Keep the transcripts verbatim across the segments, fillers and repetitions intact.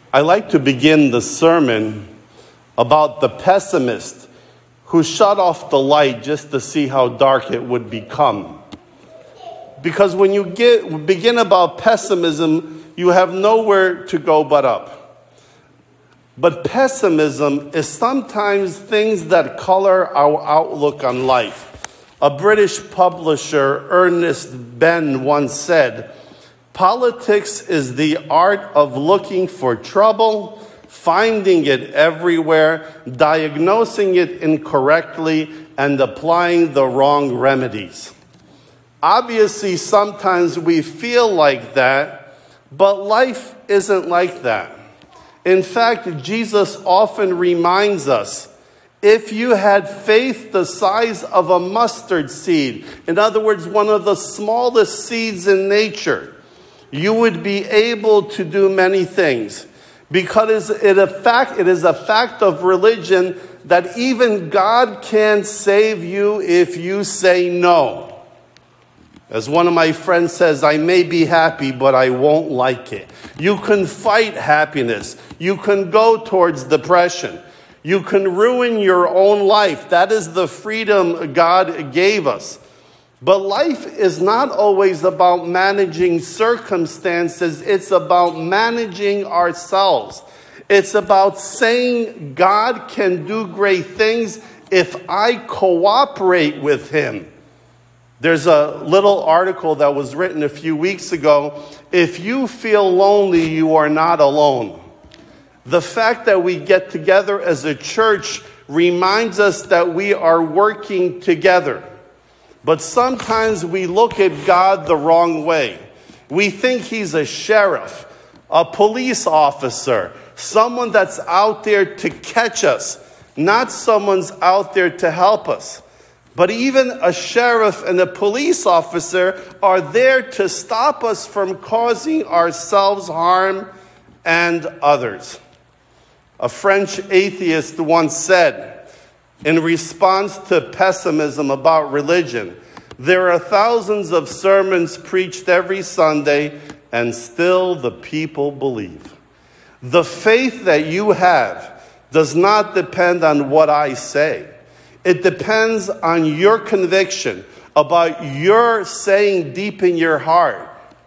I like to begin the sermon about the pessimist who shut off the light just to see how dark it would become. Because when you get, begin about pessimism, you have nowhere to go but up. But pessimism is sometimes things that color our outlook on life. A British publisher, Ernest Benn, once said, "Politics is the art of looking for trouble, finding it everywhere, diagnosing it incorrectly, and applying the wrong remedies." Obviously, sometimes we feel like that, but life isn't like that. In fact, Jesus often reminds us, if you had faith the size of a mustard seed, in other words, one of the smallest seeds in nature, you would be able to do many things. Because it, a fact, it is a fact of religion that even God can save you if you say no. As one of my friends says, I may be happy, but I won't like it. You can fight happiness. You can go towards depression. You can ruin your own life. That is the freedom God gave us. But life is not always about managing circumstances. It's about managing ourselves. It's about saying God can do great things if I cooperate with him. There's a little article that was written a few weeks ago. If you feel lonely, you are not alone. The fact that we get together as a church reminds us that we are working together. But sometimes we look at God the wrong way. We think he's a sheriff, a police officer, someone that's out there to catch us, not someone's out there to help us. But even a sheriff and a police officer are there to stop us from causing ourselves harm and others. A French atheist once said, in response to pessimism about religion, there are thousands of sermons preached every Sunday, and still the people believe. The faith that you have does not depend on what I say. It depends on your conviction about your saying deep in your heart,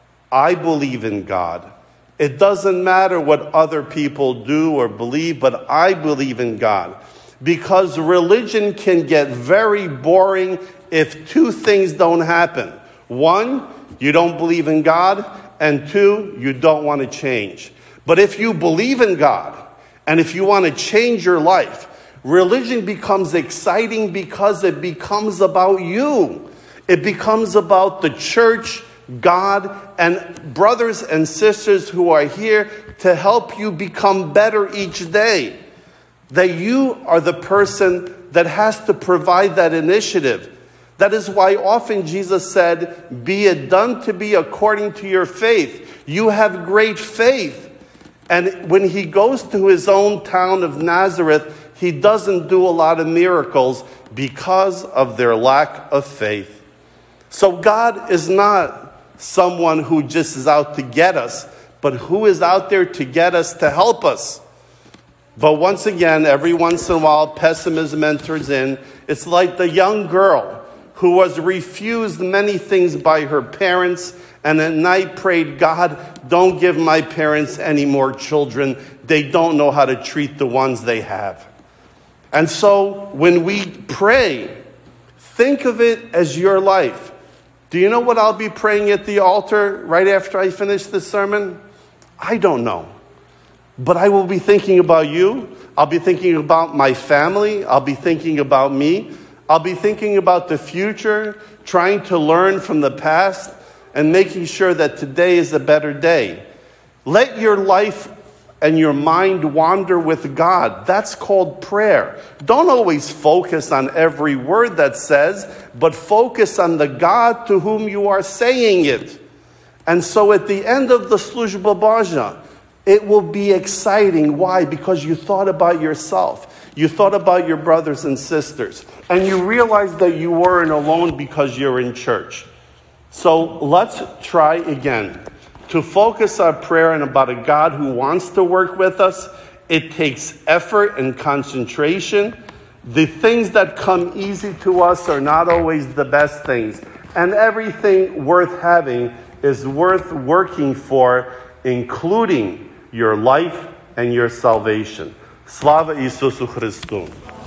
I believe in God. It doesn't matter what other people do or believe, but I believe in God. Because religion can get very boring if two things don't happen. One, you don't believe in God, and two, you don't want to change. But if you believe in God, and if you want to change your life, religion becomes exciting because it becomes about you. It becomes about the church, God, and brothers and sisters who are here to help you become better each day. That you are the person that has to provide that initiative. That is why often Jesus said, be it done to be according to your faith. You have great faith. And when he goes to his own town of Nazareth, he doesn't do a lot of miracles because of their lack of faith. So God is not someone who just is out to get us, but who is out there to get us, to help us. But once again, every once in a while, pessimism enters in. It's like the young girl who was refused many things by her parents and at night prayed, God, don't give my parents any more children. They don't know how to treat the ones they have. And so when we pray, think of it as your life. Do you know what I'll be praying at the altar right after I finish this sermon? I don't know. But I will be thinking about you. I'll be thinking about my family. I'll be thinking about me. I'll be thinking about the future, trying to learn from the past, and making sure that today is a better day. Let your life and your mind wander with God. That's called prayer. Don't always focus on every word that says, but focus on the God to whom you are saying it. And so at the end of the Služba Božja, it will be exciting. Why? Because you thought about yourself. You thought about your brothers and sisters. And you realized that you weren't alone because you're in church. So let's try again To focus our prayer on about a God who wants to work with us, it takes effort and concentration. The things that come easy to us are not always the best things. And everything worth having is worth working for, including your life and your salvation. Slava Isusu Christu.